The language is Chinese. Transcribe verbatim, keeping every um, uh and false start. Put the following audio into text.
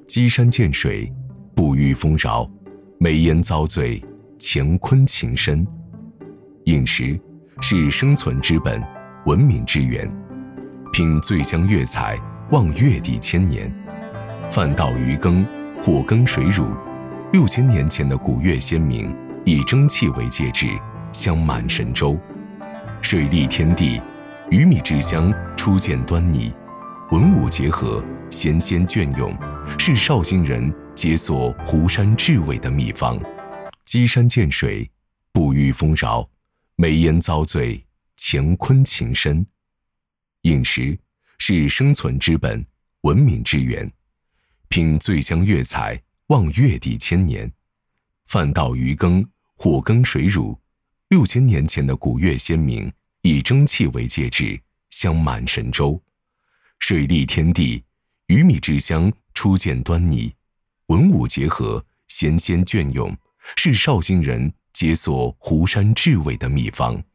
积山见水，不遇丰饶；美言遭罪，乾坤情深。饮食是生存之本，文明之源。品醉香粤菜，望粤地千年。饭到鱼羹，火羹水乳。六千年前的古粤先民以蒸汽为介质，香满神州。水利天地，鱼米之乡初见端倪。文武结合，贤先隽永，是绍兴人解锁湖山至味的秘方。积山见水，不遇丰饶；美言遭罪，乾坤情深。饮食是生存之本，文明之源。品醉香粤菜，望粤地千年。饭到鱼羹，火羹水乳。六千年前的古粤先民以蒸汽为介质，香满神州。水利天地，鱼米之乡初见端倪。文武结合，贤先隽永，是绍兴人解锁湖山至味的秘方。